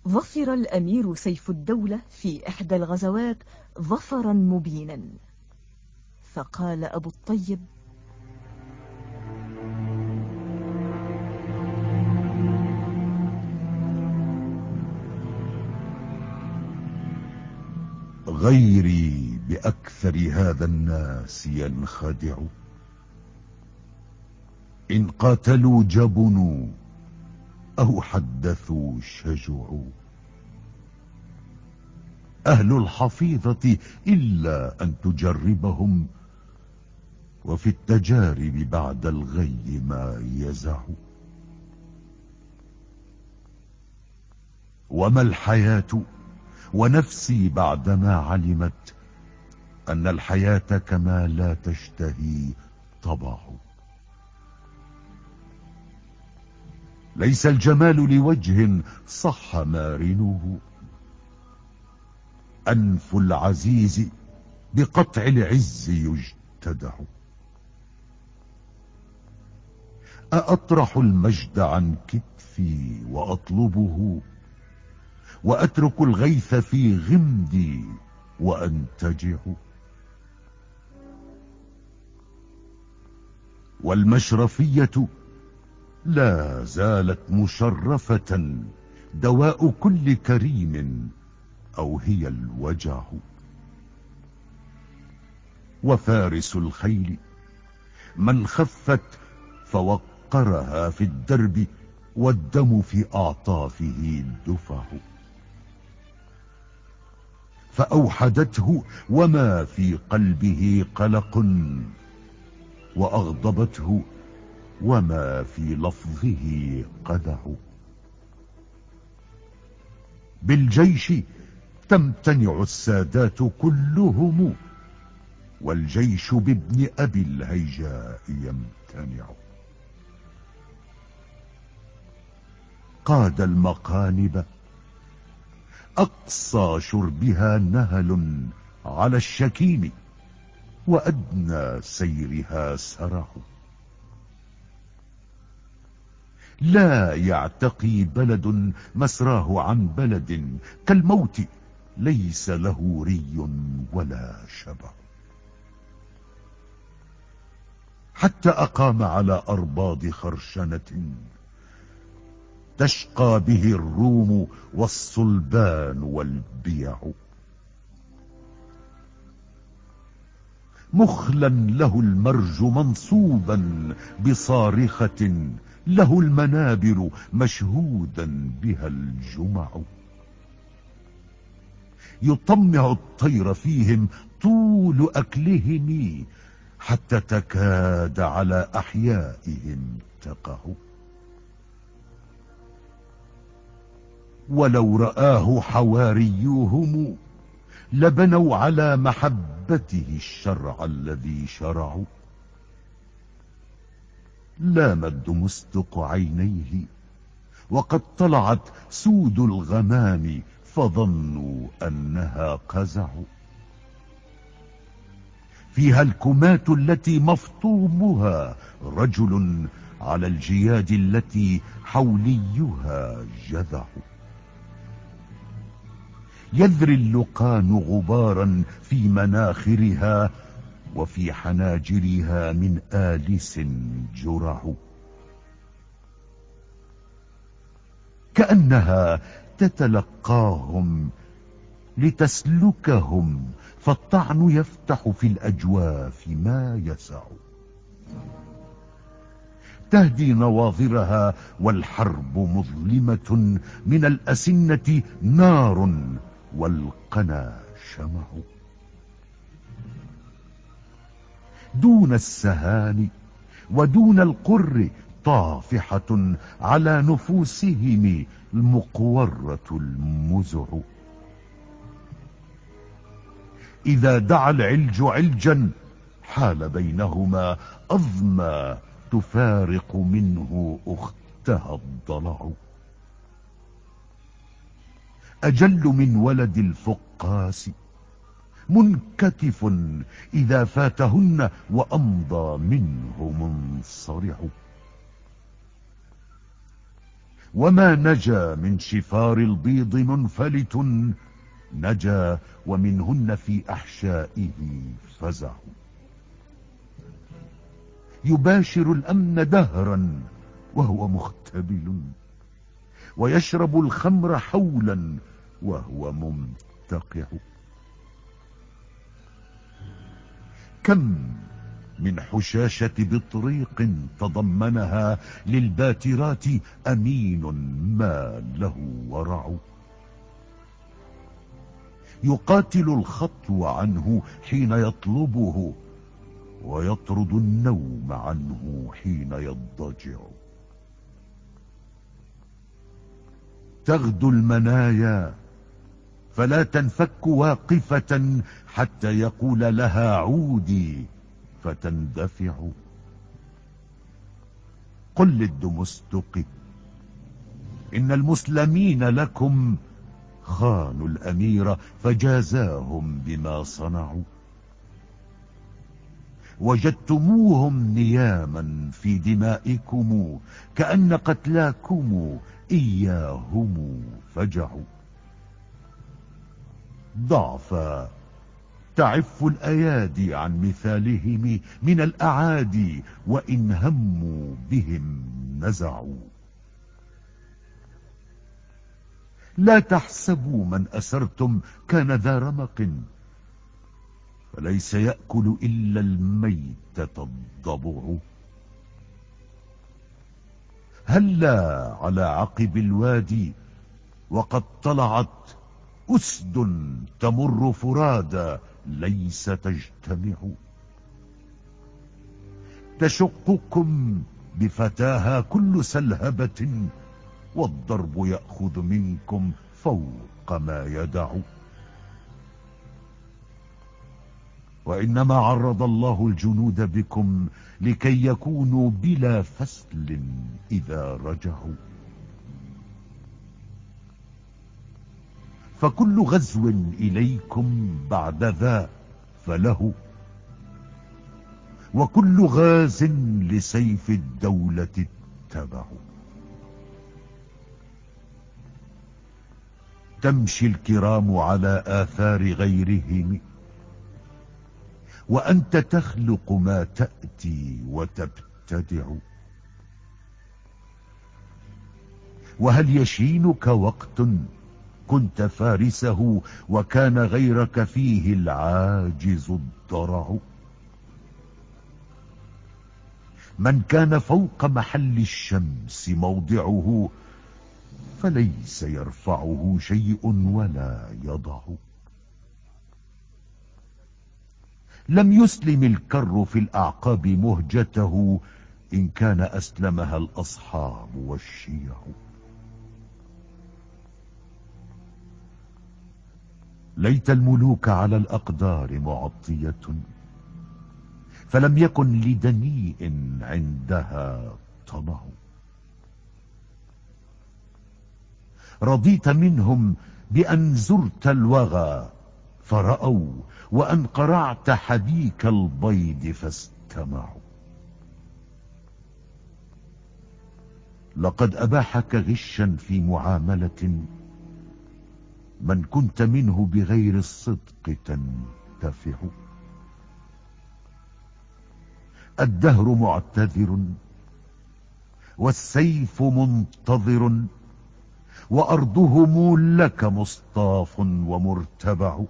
ظفر الأمير سيف الدولة في إحدى الغزوات ظفرا مبينا، فقال أبو الطيب: غيري بأكثر هذا الناس ينخدع، إن قاتلوا جبنوا أو حدثوا شجعوا. أهل الحفيظة إلا أن تجربهم، وفي التجارب بعد الغي ما يزع. وما الحياة ونفسي بعدما علمت أن الحياة كما لا تشتهي طبع. ليس الجمال لوجه صح مارنه، أنف العزيز بقطع العز يجتدع. أأطرح المجد عن كتفي وأطلبه، وأترك الغيث في غمدي وأنتجع. والمشرفية لا زالت مشرفة، دواء كل كريم أو هي الوجع. وفارس الخيل من خفت فوقرها في الدرب، والدم في أعطافه دفع. فأوحدته وما في قلبه قلق، وأغضبته وما في لفظه قدح. بالجيش تمتنع السادات كلهم، والجيش بابن أبي الهيجاء يمتنع. قاد المقانب أقصى شربها نهل على الشكيم، وأدنى سيرها سرح. لا يعتقي بلد مسراه عن بلد، كالموت ليس له ري ولا شبع. حتى أقام على أرباض خرشنة، تشقى به الروم والصلبان والبيع. مخلا له المرج منصوبا بصارخة، له المنابر مشهودا بها الجمع. يطمع الطير فيهم طول أكلهم، حتى تكاد على أحيائهم تقع. ولو رآه حواريوهم لبنوا على محبته الشرع الذي شرعوا. لامت مستق عينيه وقد طلعت سود الغمام، فظنوا أنها قزع. فيها الكمات التي مفطومها رجل، على الجياد التي حوليها جذع. يذري اللقان غبارا في مناخرها، وفي حناجرها من آلس جرع. كأنها تتلقاهم لتسلكهم، فالطعن يفتح في الأجواف ما يسع. تهدي نواظرها والحرب مظلمة، من الأسنة نار والقنا شمع. دون السهام ودون القر طافحة، على نفوسهم المقورة المزع. إذا دعا العلج علجا حال بينهما أظمى، تفارق منه أختها الضلع. أجل من ولد الفقاس منكتف، إذا فاتهن وأمضى منه منصرع. وما نجا من شفار البيض منفلت نجا ومنهن في أحشائه فزع. يباشر الأمن دهرا وهو مختبل، ويشرب الخمر حولا وهو ممتقع. كم من حشاشة بطريق تضمنها للباترات أمين ما له ورع. يقاتل الخطو عنه حين يطلبه، ويطرد النوم عنه حين يضجع. تغدو المنايا فلا تنفك واقفة حتى يقول لها عودي فتندفع. قل للدمستق إن المسلمين لكم خانوا الأمير فجازاهم بما صنعوا. وجدتموهم نياما في دمائكم كأن قتلاكم إياهم فجعوا. ضعفا تعف الأيادي عن مثالهم من الأعادي، وإن هموا بهم نزعوا. لا تحسبوا من أسرتم كان ذا رمق، فليس يأكل إلا الميتة الضبع. هلا على عقب الوادي وقد طلعت أسد تمر فرادى ليس تجتمع. تشقكم بفتاها كل سلهبة، والضرب يأخذ منكم فوق ما يدع. وإنما عرض الله الجنود بكم لكي يكونوا بلا فسل إذا رجعوا. فكل غزو إليكم بعد ذا فله، وكل غاز لسيف الدولة اتبع. تمشي الكرام على آثار غيرهم، وأنت تخلق ما تأتي وتبتدع. وهل يشينك وقت كنت فارسه وكان غيرك فيه العاجز الضرع؟ من كان فوق محل الشمس موضعه فليس يرفعه شيء ولا يضع. لم يسلم الكر في الأعقاب مهجته إن كان أسلمها الأصحاب والشيع. ليت الملوك على الأقدار معطية، فلم يكن لدنيء عندها طمع. رضيت منهم بأن زرت الوغى فرأوا، وأن قرعت حديك البيض فاستمعوا. لقد أباحك غشا في معاملة من كنت منه بغير الصدق تنتفع. الدهر معتذر والسيف منتظر، وأرضهم لك مصطاف ومرتبع.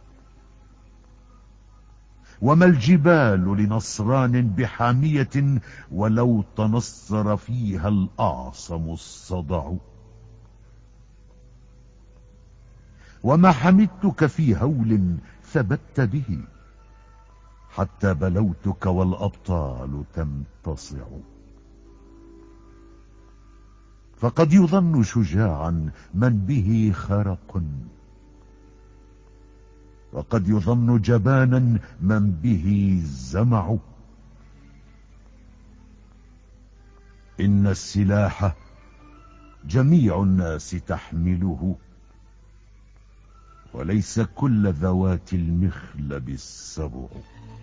وما الجبال لنصران بحامية ولو تنصر فيها الأعصم الصدع. وما حمدتك في هول ثبت به حتى بلوتك والأبطال تمتصع. فقد يظن شجاعا من به خرق، وقد يظن جبانا من به زمع. إن السلاح جميع الناس تحمله، وليس كل ذوات المخلب السبع.